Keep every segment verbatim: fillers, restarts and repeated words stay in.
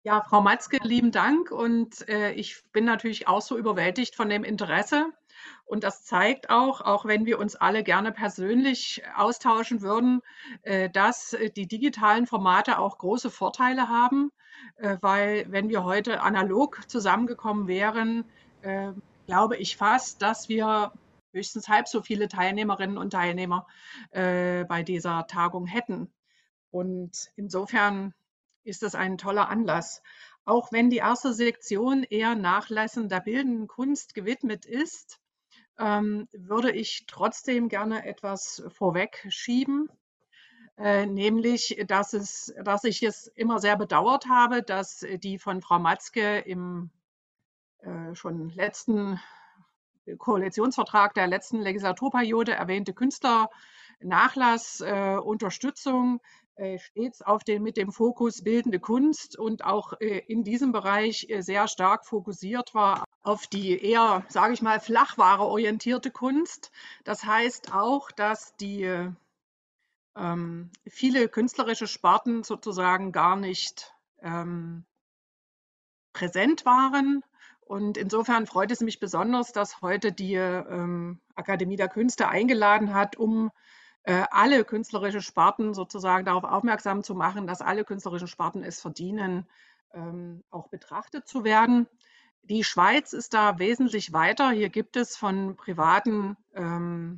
Ja, Frau Matzke, lieben Dank. Und äh, ich bin natürlich auch so überwältigt von dem Interesse. Und das zeigt auch, auch wenn wir uns alle gerne persönlich austauschen würden, äh, dass äh, die digitalen Formate auch große Vorteile haben, äh, weil wenn wir heute analog zusammengekommen wären, äh, glaube ich fast, dass wir höchstens halb so viele Teilnehmerinnen und Teilnehmer äh, bei dieser Tagung hätten. Und insofern ist das ein toller Anlass. Auch wenn die erste Sektion eher Nachlässen der bildenden Kunst gewidmet ist, ähm, würde ich trotzdem gerne etwas vorwegschieben, äh, nämlich, dass, es, dass ich es immer sehr bedauert habe, dass die von Frau Matzke im äh, schon letzten Koalitionsvertrag der letzten Legislaturperiode erwähnte Künstlernachlass, äh, Unterstützung äh, stets auf den, mit dem Fokus bildende Kunst und auch äh, in diesem Bereich äh, sehr stark fokussiert war auf die eher, sage ich mal, flachware-orientierte Kunst. Das heißt auch, dass die ähm, viele künstlerische Sparten sozusagen gar nicht ähm, präsent waren. Und insofern freut es mich besonders, dass heute die ähm, Akademie der Künste eingeladen hat, um äh, alle künstlerische Sparten sozusagen darauf aufmerksam zu machen, dass alle künstlerischen Sparten es verdienen, ähm, auch betrachtet zu werden. Die Schweiz ist da wesentlich weiter. Hier gibt es von privaten ähm,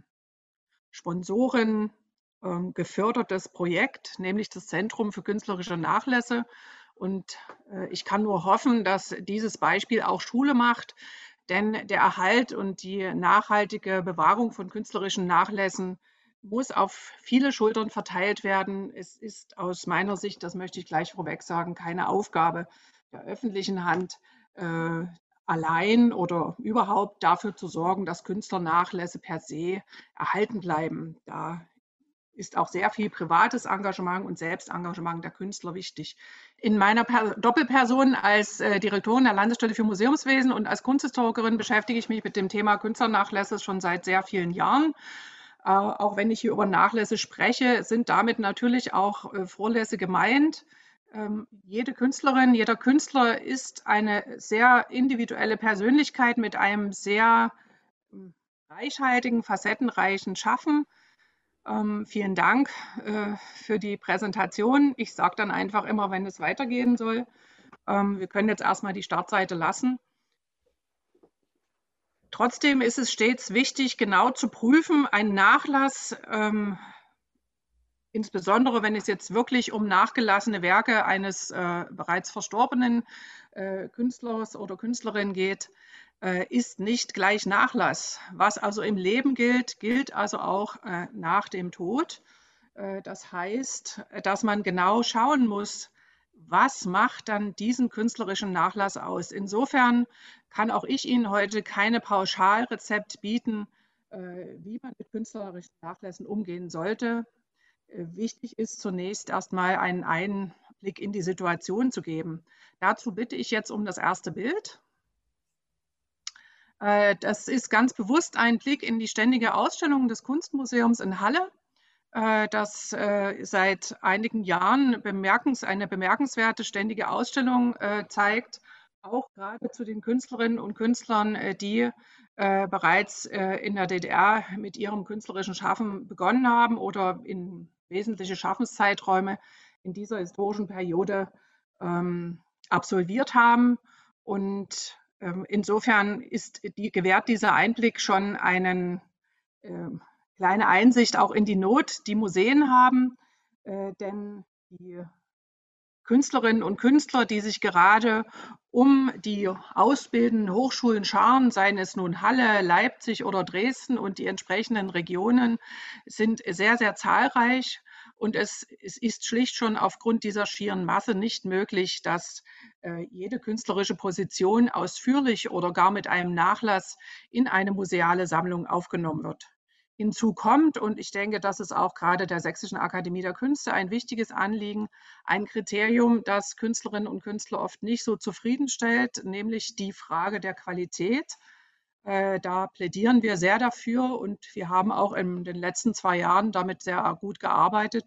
Sponsoren ähm, gefördertes Projekt, nämlich das Zentrum für künstlerische Nachlässe. Und äh, ich kann nur hoffen, dass dieses Beispiel auch Schule macht, denn der Erhalt und die nachhaltige Bewahrung von künstlerischen Nachlässen muss auf viele Schultern verteilt werden. Es ist aus meiner Sicht, das möchte ich gleich vorweg sagen, keine Aufgabe der öffentlichen Hand, äh, allein oder überhaupt dafür zu sorgen, dass Künstlernachlässe per se erhalten bleiben. Da ist auch sehr viel privates Engagement und Selbstengagement der Künstler wichtig. In meiner per Doppelperson als äh, Direktorin der Landesstelle für Museumswesen und als Kunsthistorikerin beschäftige ich mich mit dem Thema Künstlernachlässe schon seit sehr vielen Jahren. Äh, auch wenn ich hier über Nachlässe spreche, sind damit natürlich auch äh, Vorlässe gemeint. Ähm, jede Künstlerin, jeder Künstler ist eine sehr individuelle Persönlichkeit mit einem sehr ähm, reichhaltigen, facettenreichen Schaffen. Ähm, vielen Dank äh, für die Präsentation. Ich sage dann einfach immer, wenn es weitergehen soll. Ähm, wir können jetzt erstmal die Startseite lassen. Trotzdem ist es stets wichtig, genau zu prüfen, einen Nachlass, ähm, insbesondere wenn es jetzt wirklich um nachgelassene Werke eines äh, bereits verstorbenen äh, Künstlers oder Künstlerin geht, äh, ist nicht gleich Nachlass. Was also im Leben gilt, gilt also auch äh, nach dem Tod. Äh, das heißt, dass man genau schauen muss, was macht dann diesen künstlerischen Nachlass aus. Insofern kann auch ich Ihnen heute keine Pauschalrezept bieten, äh, wie man mit künstlerischen Nachlässen umgehen sollte. Äh, Wichtig ist zunächst erstmal einen Einblick in die Situation zu geben. Dazu bitte ich jetzt um das erste Bild. Äh, Das ist ganz bewusst ein Blick in die ständige Ausstellung des Kunstmuseums in Halle, äh, das äh, seit einigen Jahren bemerkens eine bemerkenswerte ständige Ausstellung äh, zeigt, auch gerade zu den Künstlerinnen und Künstlern, äh, die äh, bereits äh, in der D D R mit ihrem künstlerischen Schaffen begonnen haben oder in wesentliche Schaffenszeiträume in dieser historischen Periode ähm, absolviert haben. Und ähm, insofern ist die, gewährt dieser Einblick schon einen ähm, kleine Einsicht auch in die Not, die Museen haben, äh, denn die Künstlerinnen und Künstler, die sich gerade um die ausbildenden Hochschulen scharen, seien es nun Halle, Leipzig oder Dresden und die entsprechenden Regionen, sind sehr, sehr zahlreich. Und es, es ist schlicht schon aufgrund dieser schieren Masse nicht möglich, dass äh, jede künstlerische Position ausführlich oder gar mit einem Nachlass in eine museale Sammlung aufgenommen wird. Hinzu kommt, und ich denke, das ist auch gerade der Sächsischen Akademie der Künste ein wichtiges Anliegen, ein Kriterium, das Künstlerinnen und Künstler oft nicht so zufriedenstellt, nämlich die Frage der Qualität. Äh, Da plädieren wir sehr dafür und wir haben auch in den letzten zwei Jahren damit sehr gut gearbeitet,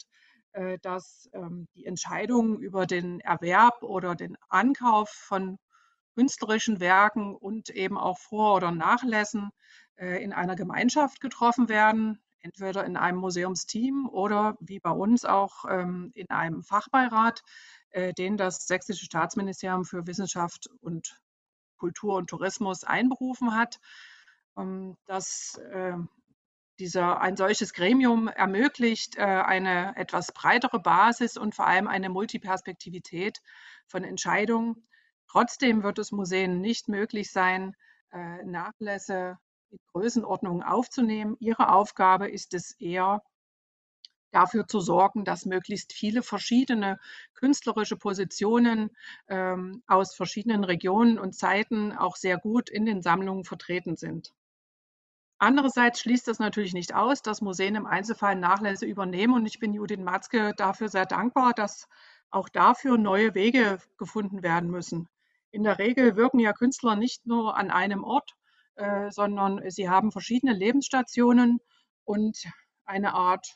äh, dass ähm, die Entscheidung über den Erwerb oder den Ankauf von künstlerischen Werken und eben auch Vor- oder Nachlässen äh, in einer Gemeinschaft getroffen werden, entweder in einem Museumsteam oder wie bei uns auch ähm, in einem Fachbeirat, äh, den das Sächsische Staatsministerium für Wissenschaft und Kultur und Tourismus einberufen hat. Ähm, das äh, dieser, ein solches Gremium ermöglicht äh, eine etwas breitere Basis und vor allem eine Multiperspektivität von Entscheidungen. Trotzdem wird es Museen nicht möglich sein, äh, Nachlässe in Größenordnungen aufzunehmen. Ihre Aufgabe ist es eher, dafür zu sorgen, dass möglichst viele verschiedene künstlerische Positionen ähm, aus verschiedenen Regionen und Zeiten auch sehr gut in den Sammlungen vertreten sind. Andererseits schließt das natürlich nicht aus, dass Museen im Einzelfall Nachlässe übernehmen. Und ich bin Judith Matzke dafür sehr dankbar, dass auch dafür neue Wege gefunden werden müssen. In der Regel wirken ja Künstler nicht nur an einem Ort, äh, sondern sie haben verschiedene Lebensstationen und eine Art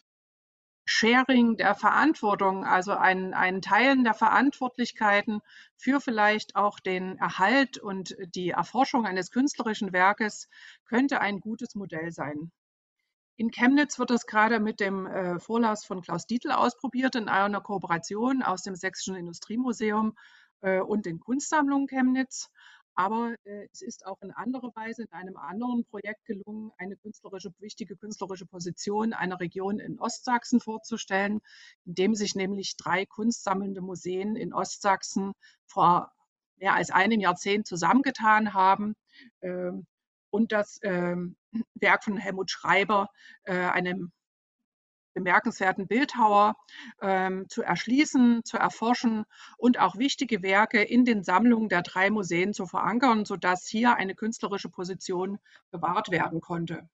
Sharing der Verantwortung, also ein, ein Teilen der Verantwortlichkeiten für vielleicht auch den Erhalt und die Erforschung eines künstlerischen Werkes könnte ein gutes Modell sein. In Chemnitz wird das gerade mit dem äh, Vorlass von Klaus Dietl ausprobiert in einer Kooperation aus dem Sächsischen Industriemuseum äh, und den Kunstsammlungen Chemnitz. Aber äh, es ist auch in anderer Weise in einem anderen Projekt gelungen, eine künstlerische, wichtige künstlerische Position einer Region in Ostsachsen vorzustellen, indem sich nämlich drei kunstsammelnde Museen in Ostsachsen vor mehr als einem Jahrzehnt zusammengetan haben. Ähm, und das ähm, Werk von Helmut Schreiber, äh, einem bemerkenswerten Bildhauer, ähm, zu erschließen, zu erforschen und auch wichtige Werke in den Sammlungen der drei Museen zu verankern, sodass hier eine künstlerische Position bewahrt werden konnte.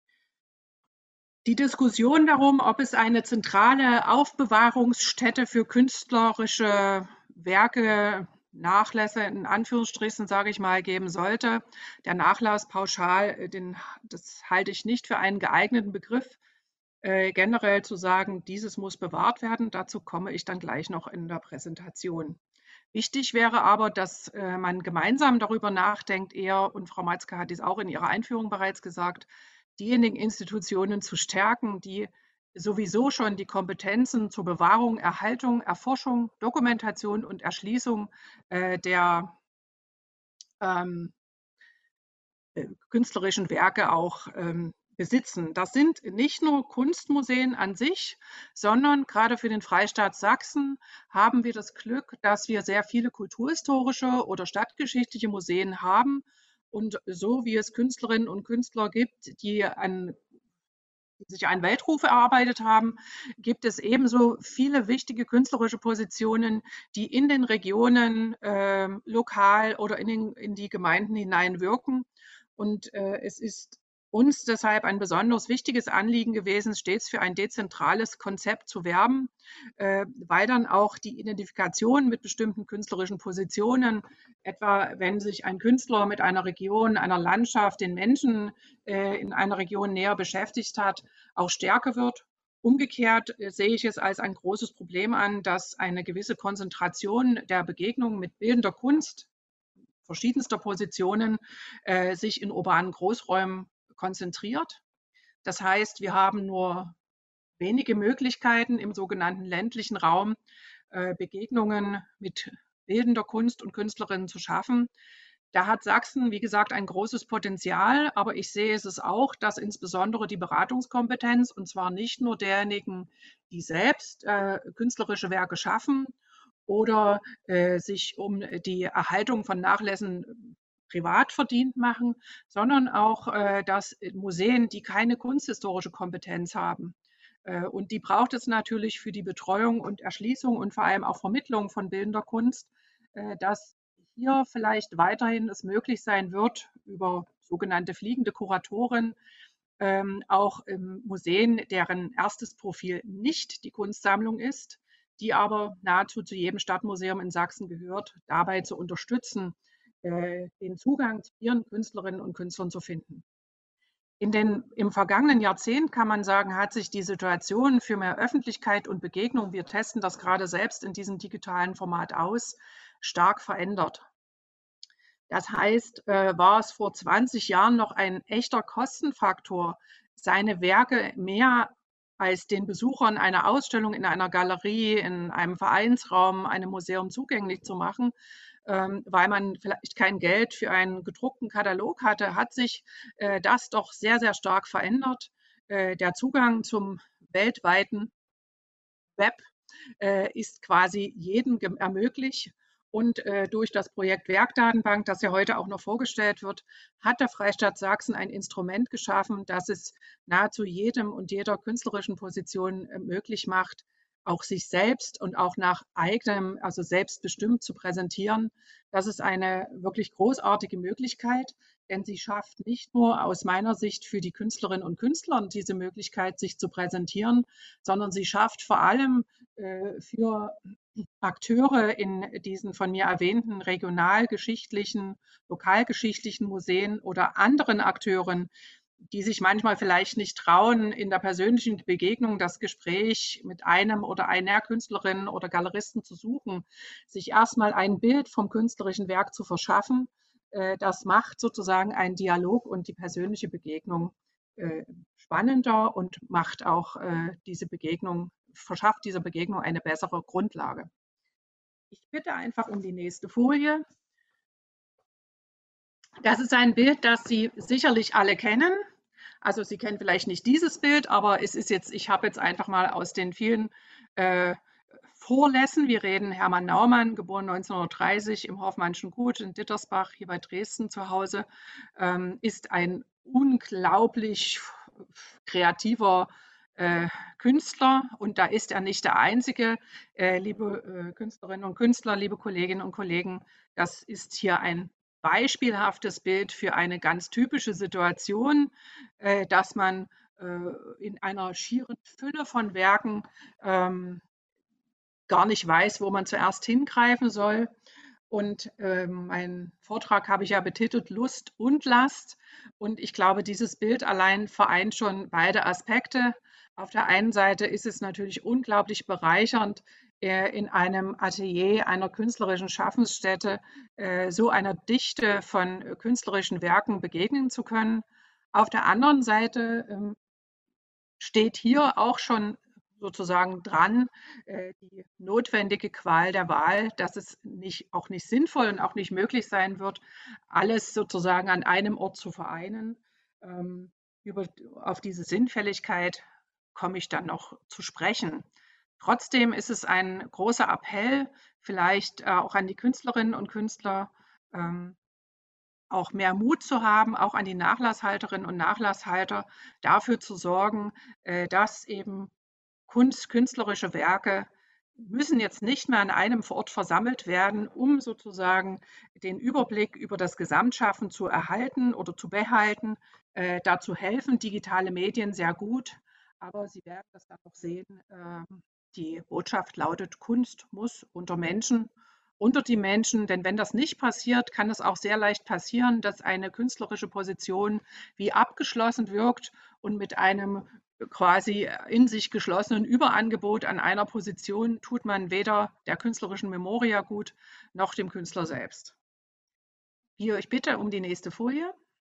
Die Diskussion darum, ob es eine zentrale Aufbewahrungsstätte für künstlerische Werke, Nachlässe in Anführungsstrichen, sage ich mal, geben sollte. Der Nachlass pauschal, den, das halte ich nicht für einen geeigneten Begriff. Äh, generell zu sagen, dieses muss bewahrt werden, dazu komme ich dann gleich noch in der Präsentation. Wichtig wäre aber, dass äh, man gemeinsam darüber nachdenkt, eher, und Frau Matzke hat dies auch in ihrer Einführung bereits gesagt, diejenigen Institutionen zu stärken, die sowieso schon die Kompetenzen zur Bewahrung, Erhaltung, Erforschung, Dokumentation und Erschließung äh, der ähm, äh, künstlerischen Werke auch ähm, besitzen. Das sind nicht nur Kunstmuseen an sich, sondern gerade für den Freistaat Sachsen haben wir das Glück, dass wir sehr viele kulturhistorische oder stadtgeschichtliche Museen haben. Und so wie es Künstlerinnen und Künstler gibt, die an die sich einen Weltruf erarbeitet haben, gibt es ebenso viele wichtige künstlerische Positionen, die in den Regionen äh, lokal oder in, den, in die Gemeinden hineinwirken. Und äh, es ist uns deshalb ein besonders wichtiges Anliegen gewesen, stets für ein dezentrales Konzept zu werben, äh, weil dann auch die Identifikation mit bestimmten künstlerischen Positionen, etwa wenn sich ein Künstler mit einer Region, einer Landschaft, den Menschen äh, in einer Region näher beschäftigt hat, auch stärker wird. Umgekehrt äh, sehe ich es als ein großes Problem an, dass eine gewisse Konzentration der Begegnung mit bildender Kunst verschiedenster Positionen äh, sich in urbanen Großräumen konzentriert. Das heißt, wir haben nur wenige Möglichkeiten im sogenannten ländlichen Raum, äh, Begegnungen mit bildender Kunst und Künstlerinnen zu schaffen. Da hat Sachsen, wie gesagt, ein großes Potenzial, aber ich sehe es auch, dass insbesondere die Beratungskompetenz, und zwar nicht nur derjenigen, die selbst äh, künstlerische Werke schaffen oder äh, sich um die Erhaltung von Nachlässen privat verdient machen, sondern auch, äh, dass Museen, die keine kunsthistorische Kompetenz haben, äh, und die braucht es natürlich für die Betreuung und Erschließung und vor allem auch Vermittlung von bildender Kunst, äh, dass hier vielleicht weiterhin es möglich sein wird, über sogenannte fliegende Kuratoren ähm, auch im Museen, deren erstes Profil nicht die Kunstsammlung ist, die aber nahezu zu jedem Stadtmuseum in Sachsen gehört, dabei zu unterstützen, äh, den Zugang zu ihren Künstlerinnen und Künstlern zu finden. In den, im vergangenen Jahrzehnt kann man sagen, hat sich die Situation für mehr Öffentlichkeit und Begegnung, wir testen das gerade selbst in diesem digitalen Format aus, stark verändert. Das heißt, äh, war es vor zwanzig Jahren noch ein echter Kostenfaktor, seine Werke mehr als den Besuchern einer Ausstellung in einer Galerie, in einem Vereinsraum, einem Museum zugänglich zu machen, ähm, weil man vielleicht kein Geld für einen gedruckten Katalog hatte, hat sich äh, das doch sehr, sehr stark verändert. Äh, der Zugang zum weltweiten Web äh, ist quasi jedem ermöglicht. Und äh, durch das Projekt Werkdatenbank, das ja heute auch noch vorgestellt wird, hat der Freistaat Sachsen ein Instrument geschaffen, das es nahezu jedem und jeder künstlerischen Position äh, möglich macht, auch sich selbst und auch nach eigenem, also selbstbestimmt zu präsentieren. Das ist eine wirklich großartige Möglichkeit, denn sie schafft nicht nur aus meiner Sicht für die Künstlerinnen und Künstler diese Möglichkeit, sich zu präsentieren, sondern sie schafft vor allem äh, für Akteure in diesen von mir erwähnten regionalgeschichtlichen, lokalgeschichtlichen Museen oder anderen Akteuren, die sich manchmal vielleicht nicht trauen, in der persönlichen Begegnung das Gespräch mit einem oder einer Künstlerin oder Galeristen zu suchen, sich erstmal ein Bild vom künstlerischen Werk zu verschaffen. Äh, Das macht sozusagen einen Dialog und die persönliche Begegnung äh, spannender und macht auch äh, diese Begegnung, verschafft dieser Begegnung eine bessere Grundlage. Ich bitte einfach um die nächste Folie. Das ist ein Bild, das Sie sicherlich alle kennen. Also Sie kennen vielleicht nicht dieses Bild, aber es ist jetzt, ich habe jetzt einfach mal aus den vielen äh, Vorlässen, wir reden Hermann Naumann, geboren neunzehnhundertdreißig im Hoffmannschen Gut in Dittersbach, hier bei Dresden zu Hause, ähm, ist ein unglaublich kreativer äh, Künstler und da ist er nicht der Einzige. Äh, liebe äh, Künstlerinnen und Künstler, liebe Kolleginnen und Kollegen, das ist hier ein beispielhaftes Bild für eine ganz typische Situation, äh, dass man äh, in einer schieren Fülle von Werken ähm, gar nicht weiß, wo man zuerst hingreifen soll. Und ähm, meinen Vortrag habe ich ja betitelt Lust und Last. Und ich glaube, dieses Bild allein vereint schon beide Aspekte. Auf der einen Seite ist es natürlich unglaublich bereichernd, äh, in einem Atelier einer künstlerischen Schaffensstätte äh, so einer Dichte von äh, künstlerischen Werken begegnen zu können. Auf der anderen Seite ähm, steht hier auch schon sozusagen dran, äh, die notwendige Qual der Wahl, dass es nicht, auch nicht sinnvoll und auch nicht möglich sein wird, alles sozusagen an einem Ort zu vereinen. Ähm, über, auf diese Sinnfälligkeit komme ich dann noch zu sprechen. Trotzdem ist es ein großer Appell, vielleicht äh, auch an die Künstlerinnen und Künstler, ähm, auch mehr Mut zu haben, auch an die Nachlasshalterinnen und Nachlasshalter, dafür zu sorgen, äh, dass eben Kunst, künstlerische Werke müssen jetzt nicht mehr an einem Ort versammelt werden, um sozusagen den Überblick über das Gesamtschaffen zu erhalten oder zu behalten. Äh, dazu helfen digitale Medien sehr gut, aber Sie werden das dann noch sehen. Äh, die Botschaft lautet, Kunst muss unter Menschen, unter die Menschen, denn wenn das nicht passiert, kann es auch sehr leicht passieren, dass eine künstlerische Position wie abgeschlossen wirkt und mit einem quasi in sich geschlossenen Überangebot an einer Position tut man weder der künstlerischen Memoria gut noch dem Künstler selbst. Hier, ich bitte um die nächste Folie.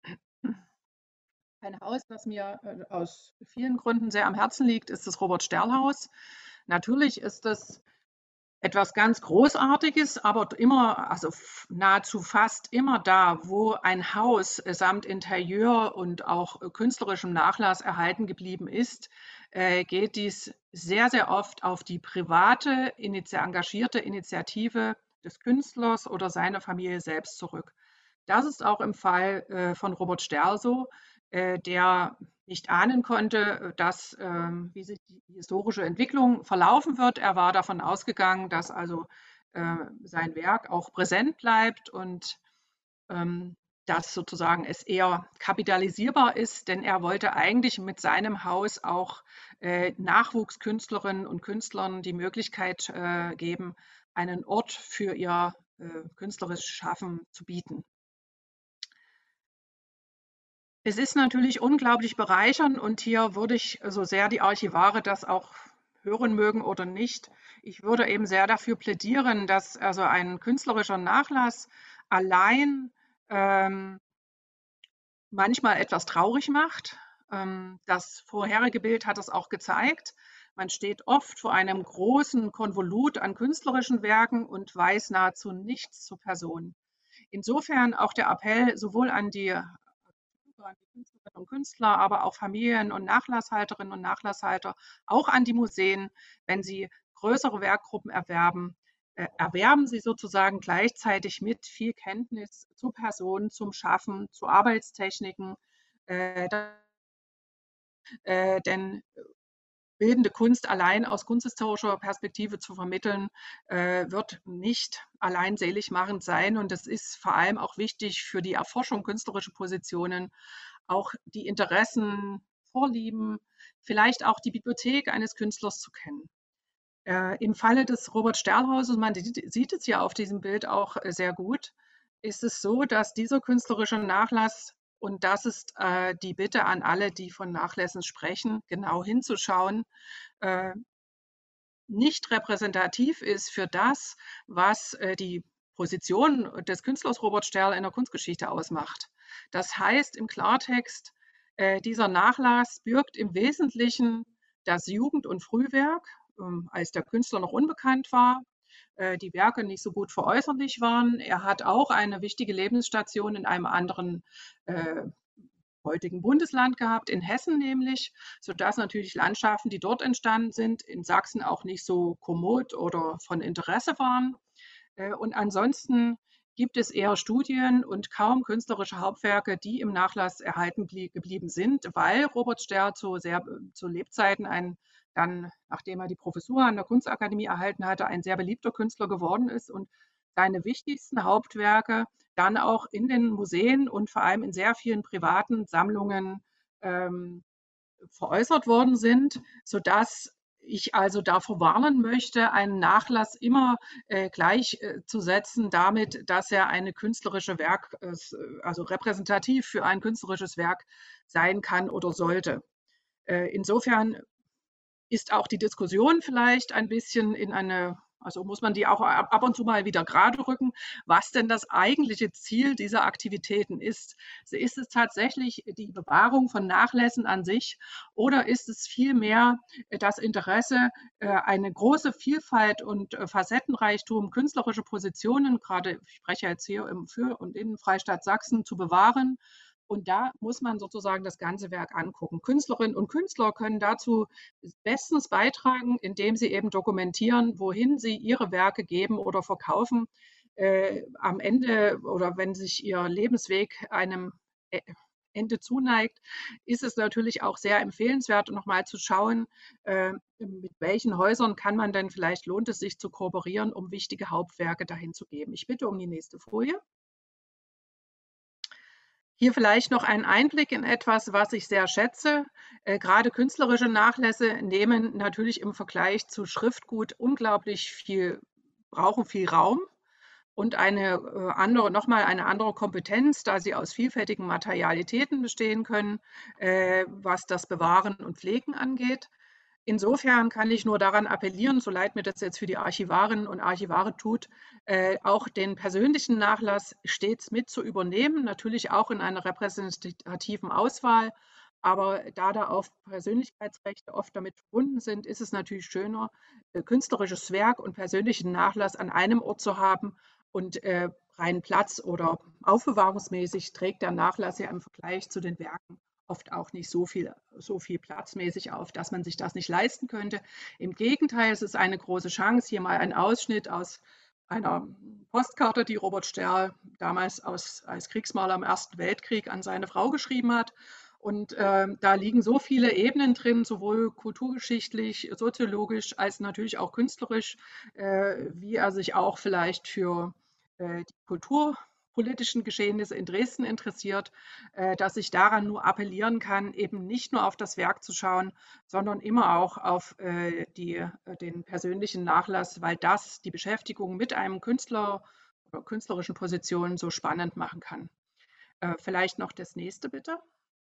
Ein Haus, das mir äh, aus vielen Gründen sehr am Herzen liegt, ist das Robert-Sterl-Haus. Natürlich ist das etwas ganz Großartiges, aber immer, also nahezu fast immer da, wo ein Haus samt Interieur und auch künstlerischem Nachlass erhalten geblieben ist, äh, geht dies sehr, sehr oft auf die private, engagierte Initiative des Künstlers oder seiner Familie selbst zurück. Das ist auch im Fall äh, von Robert Sterl so, äh, der nicht ahnen konnte, dass, ähm, wie sich die historische Entwicklung verlaufen wird. Er war davon ausgegangen, dass also äh, sein Werk auch präsent bleibt und ähm, dass sozusagen es eher kapitalisierbar ist, denn er wollte eigentlich mit seinem Haus auch äh, Nachwuchskünstlerinnen und Künstlern die Möglichkeit äh, geben, einen Ort für ihr äh, künstlerisches Schaffen zu bieten. Es ist natürlich unglaublich bereichernd und hier würde ich, so sehr die Archivare das auch hören mögen oder nicht, ich würde eben sehr dafür plädieren, dass also ein künstlerischer Nachlass allein ähm, manchmal etwas traurig macht. Ähm, das vorherige Bild hat es auch gezeigt. Man steht oft vor einem großen Konvolut an künstlerischen Werken und weiß nahezu nichts zur Person. Insofern auch der Appell sowohl an die, an die Künstlerinnen und Künstler, aber auch Familien und Nachlasshalterinnen und Nachlasshalter, auch an die Museen, wenn sie größere Werkgruppen erwerben, äh, erwerben sie sozusagen gleichzeitig mit viel Kenntnis zu Personen, zum Schaffen, zu Arbeitstechniken. Äh, äh, denn bildende Kunst allein aus kunsthistorischer Perspektive zu vermitteln, äh, wird nicht allein seligmachend sein. Und es ist vor allem auch wichtig für die Erforschung künstlerischer Positionen, auch die Interessen, Vorlieben, vielleicht auch die Bibliothek eines Künstlers zu kennen. Äh, Im Falle des Robert Sterlhauses, man sieht es ja auf diesem Bild auch äh, sehr gut, ist es so, dass dieser künstlerische Nachlass, und das ist äh, die Bitte an alle, die von Nachlässen sprechen, genau hinzuschauen, äh, nicht repräsentativ ist für das, was äh, die Position des Künstlers Robert Sterl in der Kunstgeschichte ausmacht. Das heißt im Klartext, äh, dieser Nachlass birgt im Wesentlichen das Jugend- und Frühwerk, ähm, als der Künstler noch unbekannt war, äh, die Werke nicht so gut veräußerlich waren. Er hat auch eine wichtige Lebensstation in einem anderen äh, heutigen Bundesland gehabt, in Hessen nämlich, sodass natürlich Landschaften, die dort entstanden sind, in Sachsen auch nicht so kommod oder von Interesse waren. Äh, Und ansonsten gibt es eher Studien und kaum künstlerische Hauptwerke, die im Nachlass erhalten geblieben sind, weil Robert Sterr zu, sehr, zu Lebzeiten ein dann, nachdem er die Professur an der Kunstakademie erhalten hatte, ein sehr beliebter Künstler geworden ist und seine wichtigsten Hauptwerke dann auch in den Museen und vor allem in sehr vielen privaten Sammlungen ähm, veräußert worden sind, sodass ich also davor warnen möchte, einen Nachlass immer äh, gleichzusetzen damit, dass er eine künstlerische Werk, äh, also repräsentativ für ein künstlerisches Werk sein kann oder sollte. Äh, insofern ist auch die Diskussion vielleicht ein bisschen in eine, also muss man die auch ab und zu mal wieder gerade rücken, was denn das eigentliche Ziel dieser Aktivitäten ist. Ist es tatsächlich die Bewahrung von Nachlässen an sich oder ist es vielmehr das Interesse, äh, eine große Vielfalt und äh, Facettenreichtum künstlerische Positionen, gerade ich spreche jetzt hier im Für- und in Freistaat Sachsen, zu bewahren? Und da muss man sozusagen das ganze Werk angucken. Künstlerinnen und Künstler können dazu bestens beitragen, indem sie eben dokumentieren, wohin sie ihre Werke geben oder verkaufen. Äh, am Ende oder wenn sich ihr Lebensweg einem äh, Ende zuneigt, ist es natürlich auch sehr empfehlenswert, nochmal zu schauen, äh, mit welchen Häusern kann man denn vielleicht, lohnt es sich zu kooperieren, um wichtige Hauptwerke dahin zu geben. Ich bitte um die nächste Folie. Hier vielleicht noch ein Einblick in etwas, was ich sehr schätze. Äh, gerade künstlerische Nachlässe nehmen natürlich im Vergleich zu Schriftgut unglaublich viel, brauchen viel Raum und eine äh, andere, nochmal eine andere Kompetenz, da sie aus vielfältigen Materialitäten bestehen können, äh, was das Bewahren und Pflegen angeht. Insofern kann ich nur daran appellieren, so leid mir das jetzt für die Archivarinnen und Archivare tut, äh, auch den persönlichen Nachlass stets mit zu übernehmen, natürlich auch in einer repräsentativen Auswahl. Aber da da auch Persönlichkeitsrechte oft damit verbunden sind, ist es natürlich schöner, äh, künstlerisches Werk und persönlichen Nachlass an einem Ort zu haben und äh, rein Platz oder aufbewahrungsmäßig trägt der Nachlass ja im Vergleich zu den Werken oft auch nicht so viel, so viel platzmäßig auf, dass man sich das nicht leisten könnte. Im Gegenteil, es ist eine große Chance. Hier mal ein Ausschnitt aus einer Postkarte, die Robert Sterl damals aus, als Kriegsmaler im Ersten Weltkrieg an seine Frau geschrieben hat. Und äh, da liegen so viele Ebenen drin, sowohl kulturgeschichtlich, soziologisch als natürlich auch künstlerisch, äh, wie er sich auch vielleicht für äh, die kulturpolitischen Geschehnisse in Dresden interessiert, äh, dass ich daran nur appellieren kann, eben nicht nur auf das Werk zu schauen, sondern immer auch auf äh, die, äh, den persönlichen Nachlass, weil das die Beschäftigung mit einem Künstler oder künstlerischen Positionen so spannend machen kann. Äh, vielleicht noch das nächste bitte.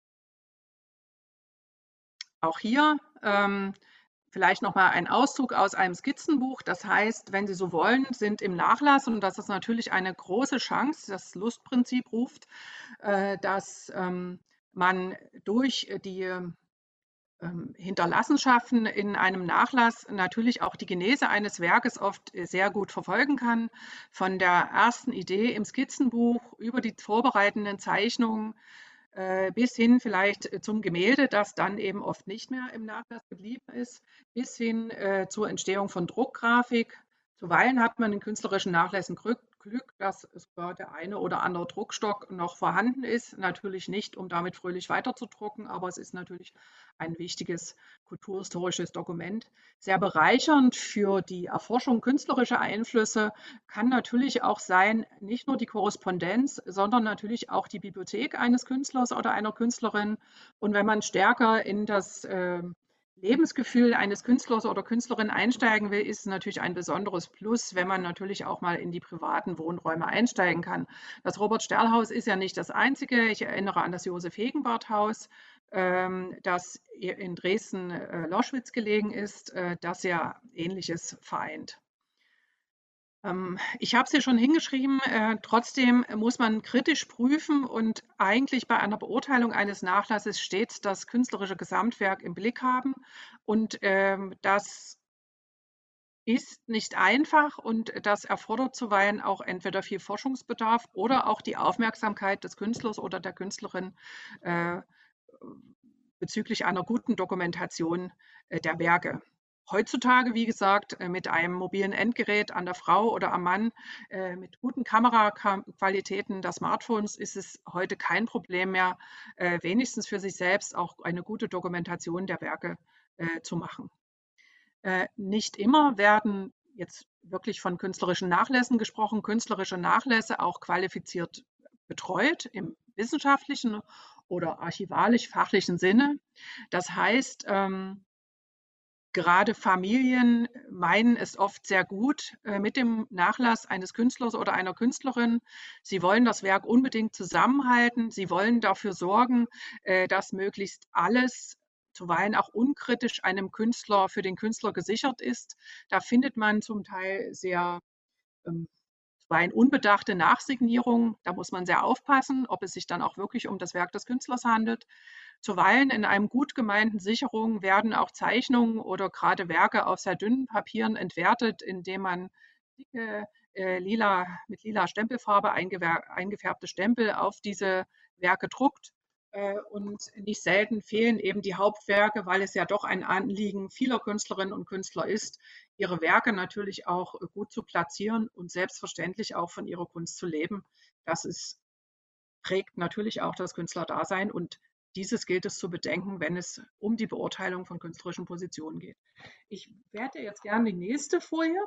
auch hier ähm, vielleicht noch mal ein Auszug aus einem Skizzenbuch. Das heißt, wenn Sie so wollen, sind im Nachlass, und das ist natürlich eine große Chance, das Lustprinzip ruft, äh, dass ähm, man durch die ähm, Hinterlassenschaften in einem Nachlass natürlich auch die Genese eines Werkes oft äh, sehr gut verfolgen kann. Von der ersten Idee im Skizzenbuch über die vorbereitenden Zeichnungen äh, bis hin vielleicht äh, zum Gemälde, das dann eben oft nicht mehr im Nachlass geblieben ist, bis hin äh, zur Entstehung von Druckgrafik. Zuweilen hat man in künstlerischen Nachlässen Glück, Glück, dass sogar der eine oder andere Druckstock noch vorhanden ist. Natürlich nicht, um damit fröhlich weiterzudrucken, aber es ist natürlich ein wichtiges kulturhistorisches Dokument. Sehr bereichernd für die Erforschung künstlerischer Einflüsse kann natürlich auch sein, nicht nur die Korrespondenz, sondern natürlich auch die Bibliothek eines Künstlers oder einer Künstlerin. Und wenn man stärker in das äh, Lebensgefühl eines Künstlers oder Künstlerin einsteigen will, ist es natürlich ein besonderes Plus, wenn man natürlich auch mal in die privaten Wohnräume einsteigen kann. Das Robert-Sterl-Haus ist ja nicht das einzige. Ich erinnere an das Josef-Hegenbarth-Haus, ähm, das in Dresden-Loschwitz gelegen ist, äh, das ja Ähnliches vereint. Ähm, ich habe es hier schon hingeschrieben, äh, trotzdem muss man kritisch prüfen und eigentlich bei einer Beurteilung eines Nachlasses stets das künstlerische Gesamtwerk im Blick haben. Und ähm, das ist nicht einfach, und das erfordert zuweilen auch entweder viel Forschungsbedarf oder auch die Aufmerksamkeit des Künstlers oder der Künstlerin äh, bezüglich einer guten Dokumentation äh, der Werke. Heutzutage, wie gesagt, äh, mit einem mobilen Endgerät an der Frau oder am Mann, äh, mit guten Kameraqualitäten der Smartphones ist es heute kein Problem mehr, äh, wenigstens für sich selbst auch eine gute Dokumentation der Werke äh, zu machen. Äh, nicht immer werden jetzt wirklich von künstlerischen Nachlässen gesprochen, künstlerische Nachlässe auch qualifiziert betreut im wissenschaftlichen oder archivalisch-fachlichen Sinne. Das heißt, ähm, gerade Familien meinen es oft sehr gut äh, mit dem Nachlass eines Künstlers oder einer Künstlerin. Sie wollen das Werk unbedingt zusammenhalten. Sie wollen dafür sorgen, äh, dass möglichst alles, zuweilen auch unkritisch, einem Künstler, für den Künstler gesichert ist. Da findet man zum Teil sehr ähm, zuweilen unbedachte Nachsignierungen. Da muss man sehr aufpassen, ob es sich dann auch wirklich um das Werk des Künstlers handelt. Zuweilen in einem gut gemeinten Sicherung werden auch Zeichnungen oder gerade Werke auf sehr dünnen Papieren entwertet, indem man dicke, äh, lila, mit lila Stempelfarbe eingefärbte Stempel auf diese Werke druckt. Äh, und nicht selten fehlen eben die Hauptwerke, weil es ja doch ein Anliegen vieler Künstlerinnen und Künstler ist, ihre Werke natürlich auch äh, gut zu platzieren und selbstverständlich auch von ihrer Kunst zu leben. Das ist, prägt natürlich auch das Künstlerdasein, und dieses gilt es zu bedenken, wenn es um die Beurteilung von künstlerischen Positionen geht. Ich werde jetzt gerne die nächste Folie.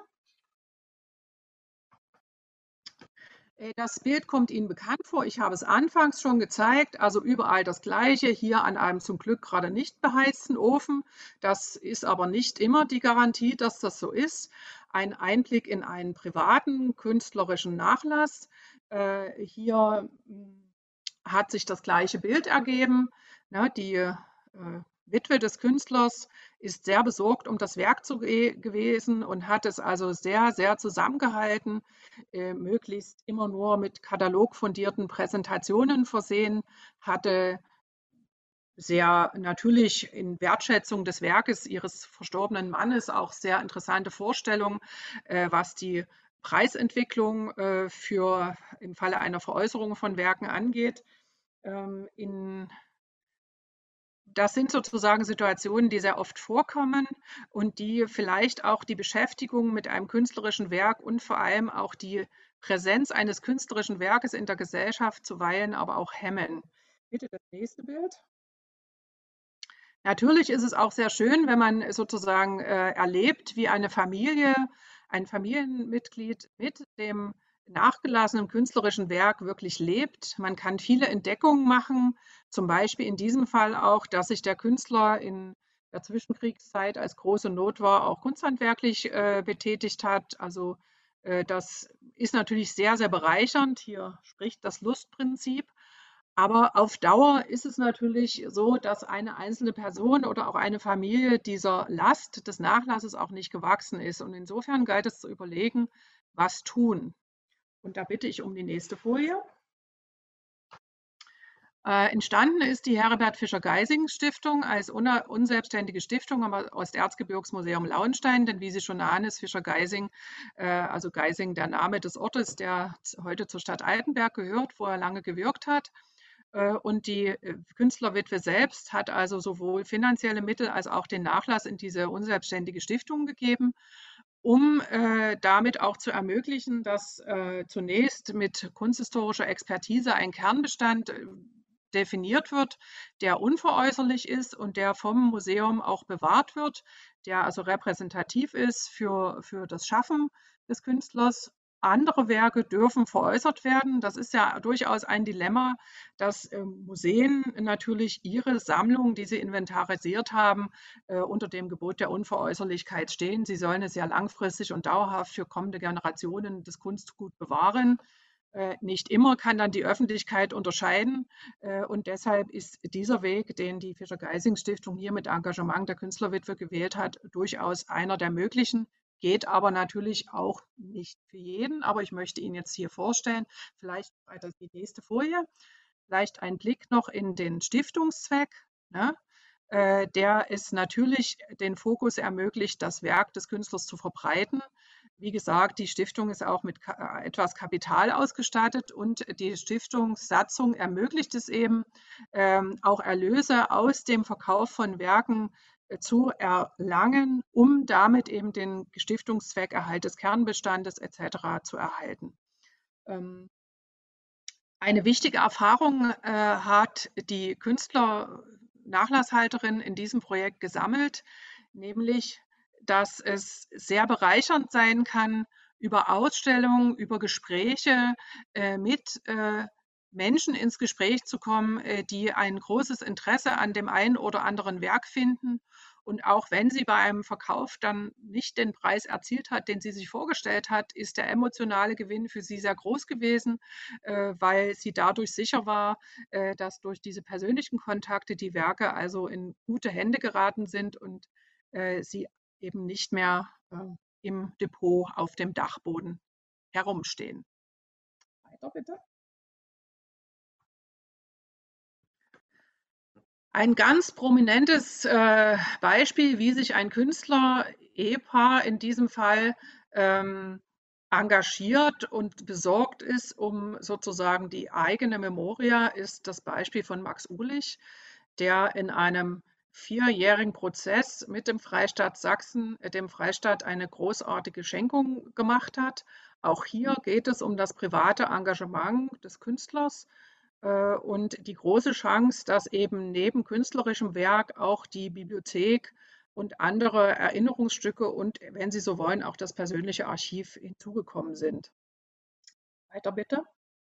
Das Bild kommt Ihnen bekannt vor. Ich habe es anfangs schon gezeigt. Also überall das Gleiche. Hier an einem zum Glück gerade nicht beheizten Ofen. Das ist aber nicht immer die Garantie, dass das so ist. Ein Einblick in einen privaten künstlerischen Nachlass. Äh, hier hm, hat sich das gleiche Bild ergeben. Ne, die äh, Witwe des Künstlers ist sehr besorgt um das Werk zu, gewesen und hat es also sehr, sehr zusammengehalten, äh, möglichst immer nur mit katalogfundierten Präsentationen versehen, hatte sehr natürlich in Wertschätzung des Werkes ihres verstorbenen Mannes auch sehr interessante Vorstellungen, äh, was die Preisentwicklung äh, für im Falle einer Veräußerung von Werken angeht. Ähm, in Das sind sozusagen Situationen, die sehr oft vorkommen und die vielleicht auch die Beschäftigung mit einem künstlerischen Werk und vor allem auch die Präsenz eines künstlerischen Werkes in der Gesellschaft zuweilen aber auch hemmen. Bitte das nächste Bild. Natürlich ist es auch sehr schön, wenn man sozusagen äh, erlebt, wie eine Familie, ein Familienmitglied mit dem nachgelassenen künstlerischen Werk wirklich lebt. Man kann viele Entdeckungen machen, zum Beispiel in diesem Fall auch, dass sich der Künstler in der Zwischenkriegszeit, als große Not war, auch kunsthandwerklich äh, betätigt hat. Also äh, das ist natürlich sehr, sehr bereichernd. Hier spricht das Lustprinzip. Aber auf Dauer ist es natürlich so, dass eine einzelne Person oder auch eine Familie dieser Last des Nachlasses auch nicht gewachsen ist. Und insofern galt es zu überlegen, was tun. Und da bitte ich um die nächste Folie. Äh, entstanden ist die Heribert Fischer-Geising-Stiftung als unselbstständige Stiftung am Osterzgebirgsmuseum Lauenstein, denn wie Sie schon ahnen, ist Fischer-Geising, äh, also Geising der Name des Ortes, der heute zur Stadt Altenberg gehört, wo er lange gewirkt hat. Äh, und die äh, Künstlerwitwe selbst hat also sowohl finanzielle Mittel als auch den Nachlass in diese unselbstständige Stiftung gegeben, um äh, damit auch zu ermöglichen, dass äh, zunächst mit kunsthistorischer Expertise ein Kernbestand äh, definiert wird, der unveräußerlich ist und der vom Museum auch bewahrt wird, der also repräsentativ ist für, für das Schaffen des Künstlers. Andere Werke dürfen veräußert werden. Das ist ja durchaus ein Dilemma, dass ähm, Museen natürlich ihre Sammlung, die sie inventarisiert haben, äh, unter dem Gebot der Unveräußerlichkeit stehen. Sie sollen es ja langfristig und dauerhaft für kommende Generationen das Kunstgut bewahren. Äh, nicht immer kann dann die Öffentlichkeit unterscheiden. Äh, und deshalb ist dieser Weg, den die Fischer-Geising-Stiftung hier mit Engagement der Künstlerwitwe gewählt hat, durchaus einer der möglichen. Geht aber natürlich auch nicht für jeden, aber ich möchte Ihnen jetzt hier vorstellen, vielleicht weiter die nächste Folie, vielleicht ein Blick noch in den Stiftungszweck, ne? Äh, der es natürlich den Fokus ermöglicht, das Werk des Künstlers zu verbreiten. Wie gesagt, die Stiftung ist auch mit ka etwas Kapital ausgestattet und die Stiftungssatzung ermöglicht es eben, ähm, auch Erlöse aus dem Verkauf von Werken äh, zu erlangen, um damit eben den Stiftungszweck Erhalt des Kernbestandes et cetera zu erhalten. Ähm, eine wichtige Erfahrung äh, hat die Künstler-Nachlasshalterin in diesem Projekt gesammelt, nämlich, dass es sehr bereichernd sein kann, über Ausstellungen, über Gespräche äh, mit äh, Menschen ins Gespräch zu kommen, äh, die ein großes Interesse an dem einen oder anderen Werk finden. Und auch wenn sie bei einem Verkauf dann nicht den Preis erzielt hat, den sie sich vorgestellt hat, ist der emotionale Gewinn für sie sehr groß gewesen, äh, weil sie dadurch sicher war, äh, dass durch diese persönlichen Kontakte die Werke also in gute Hände geraten sind und äh, sie eben nicht mehr äh, im Depot auf dem Dachboden herumstehen. Weiter bitte. Ein ganz prominentes äh, Beispiel, wie sich ein Künstler-Ehepaar in diesem Fall ähm, engagiert und besorgt ist um sozusagen die eigene Memoria, ist das Beispiel von Max Uhlich, der in einem vierjährigen Prozess mit dem Freistaat Sachsen, äh, dem Freistaat eine großartige Schenkung gemacht hat. Auch hier geht es um das private Engagement des Künstlers äh, und die große Chance, dass eben neben künstlerischem Werk auch die Bibliothek und andere Erinnerungsstücke und, wenn Sie so wollen, auch das persönliche Archiv hinzugekommen sind. Weiter bitte.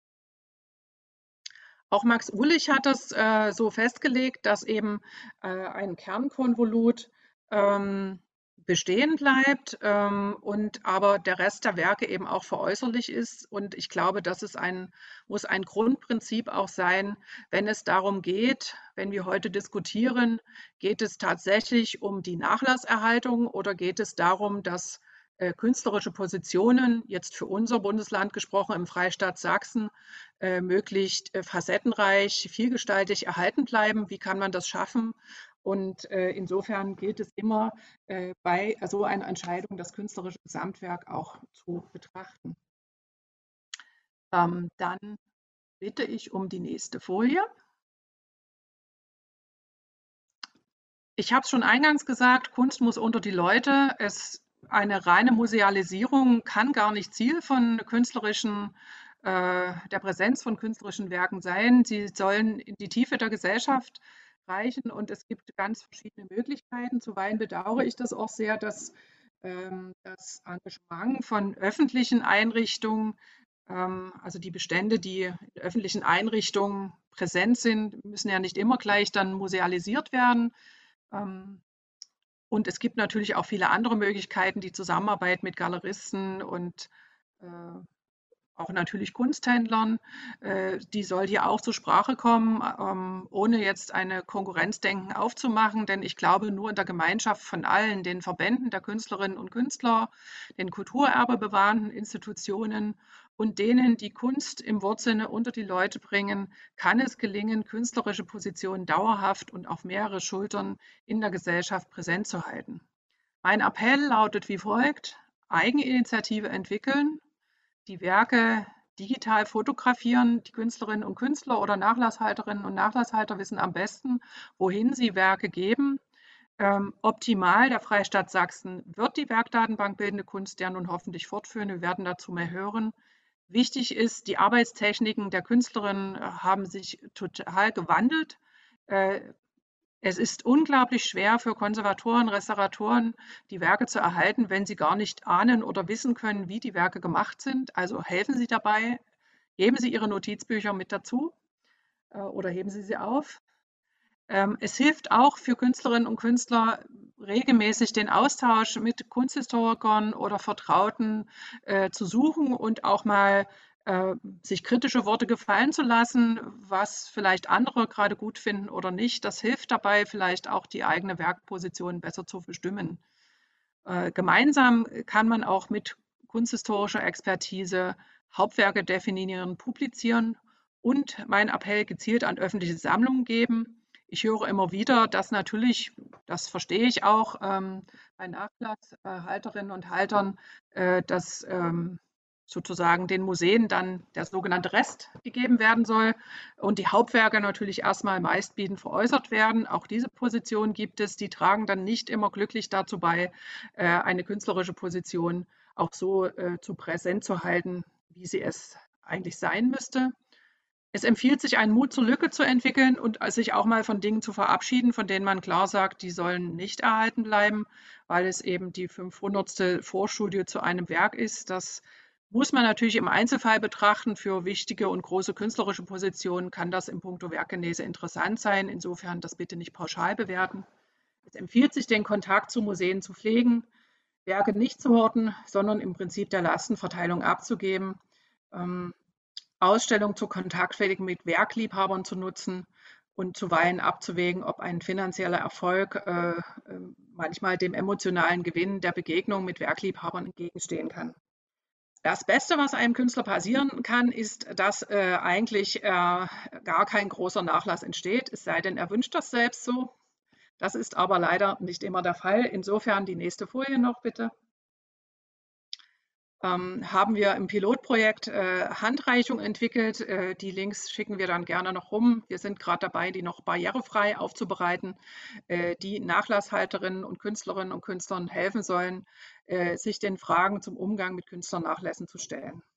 Auch Max Uhlich hat das äh, so festgelegt, dass eben äh, ein Kernkonvolut ähm, bestehen bleibt ähm, und aber der Rest der Werke eben auch veräußerlich ist. Und ich glaube, das ist ein, muss ein Grundprinzip auch sein, wenn es darum geht, wenn wir heute diskutieren, geht es tatsächlich um die Nachlasserhaltung oder geht es darum, dass äh, künstlerische Positionen, jetzt für unser Bundesland gesprochen, im Freistaat Sachsen, äh, möglichst äh, facettenreich, vielgestaltig erhalten bleiben. Wie kann man das schaffen? Und äh, insofern gilt es immer äh, bei so einer Entscheidung, das künstlerische Gesamtwerk auch zu betrachten. Ähm, dann bitte ich um die nächste Folie. Ich habe es schon eingangs gesagt, Kunst muss unter die Leute. Es, eine reine Musealisierung kann gar nicht Ziel von künstlerischen, äh, der Präsenz von künstlerischen Werken sein. Sie sollen in die Tiefe der Gesellschaft reichen und es gibt ganz verschiedene Möglichkeiten. Zuweilen bedauere ich das auch sehr, dass ähm, das Engagement von öffentlichen Einrichtungen, ähm, also die Bestände, die in öffentlichen Einrichtungen präsent sind, müssen ja nicht immer gleich dann musealisiert werden. Ähm, und es gibt natürlich auch viele andere Möglichkeiten, die Zusammenarbeit mit Galeristen und äh, auch natürlich Kunsthändlern. Äh, die soll hier auch zur Sprache kommen, ähm, ohne jetzt eine Konkurrenzdenken aufzumachen, denn ich glaube, nur in der Gemeinschaft von allen, den Verbänden der Künstlerinnen und Künstler, den Kulturerbe bewahrenden Institutionen und denen, die Kunst im Wortsinne unter die Leute bringen, kann es gelingen, künstlerische Positionen dauerhaft und auf mehrere Schultern in der Gesellschaft präsent zu halten. Mein Appell lautet wie folgt: Eigeninitiative entwickeln, die Werke digital fotografieren. Die Künstlerinnen und Künstler oder Nachlasshalterinnen und Nachlasshalter wissen am besten, wohin sie Werke geben. Ähm, optimal, der Freistaat Sachsen wird die Werkdatenbank Bildende Kunst ja nun hoffentlich fortführen. Wir werden dazu mehr hören. Wichtig ist, die Arbeitstechniken der Künstlerinnen äh, haben sich total gewandelt. Äh, Es ist unglaublich schwer für Konservatoren, Restauratoren, die Werke zu erhalten, wenn sie gar nicht ahnen oder wissen können, wie die Werke gemacht sind. Also helfen Sie dabei, heben Sie Ihre Notizbücher mit dazu äh, oder heben Sie sie auf. Ähm, es hilft auch für Künstlerinnen und Künstler regelmäßig den Austausch mit Kunsthistorikern oder Vertrauten äh, zu suchen und auch mal äh, sich kritische Worte gefallen zu lassen, was vielleicht andere gerade gut finden oder nicht. Das hilft dabei, vielleicht auch die eigene Werkposition besser zu bestimmen. Äh, gemeinsam kann man auch mit kunsthistorischer Expertise Hauptwerke definieren, publizieren und mein Appell gezielt an öffentliche Sammlungen geben. Ich höre immer wieder, dass natürlich, das verstehe ich auch, ähm, bei Nachlasshalterinnen und Haltern, äh, dass ähm, sozusagen den Museen dann der sogenannte Rest gegeben werden soll und die Hauptwerke natürlich erstmal meistbietend veräußert werden. Auch diese Position gibt es, die tragen dann nicht immer glücklich dazu bei, äh, eine künstlerische Position auch so äh, zu präsent zu halten, wie sie es eigentlich sein müsste. Es empfiehlt sich, einen Mut zur Lücke zu entwickeln und sich auch mal von Dingen zu verabschieden, von denen man klar sagt, die sollen nicht erhalten bleiben, weil es eben die fünfhundertste Vorstudie zu einem Werk ist. Das muss man natürlich im Einzelfall betrachten. Für wichtige und große künstlerische Positionen kann das in puncto Werkgenese interessant sein. Insofern das bitte nicht pauschal bewerten. Es empfiehlt sich, den Kontakt zu Museen zu pflegen, Werke nicht zu horten, sondern im Prinzip der Lastenverteilung abzugeben. Ähm, Ausstellungen zur Kontaktpflege mit Werkliebhabern zu nutzen und zuweilen abzuwägen, ob ein finanzieller Erfolg äh, äh, manchmal dem emotionalen Gewinn der Begegnung mit Werkliebhabern entgegenstehen kann. Das Beste, was einem Künstler passieren kann, ist, dass äh, eigentlich äh, gar kein großer Nachlass entsteht, es sei denn, er wünscht das selbst so. Das ist aber leider nicht immer der Fall. Insofern die nächste Folie noch bitte. Ähm, haben wir im Pilotprojekt äh, Handreichung entwickelt. Äh, die Links schicken wir dann gerne noch rum. Wir sind gerade dabei, die noch barrierefrei aufzubereiten, äh, die Nachlasshalterinnen und Künstlerinnen und Künstlern helfen sollen, äh, sich den Fragen zum Umgang mit Künstlernachlässen zu stellen.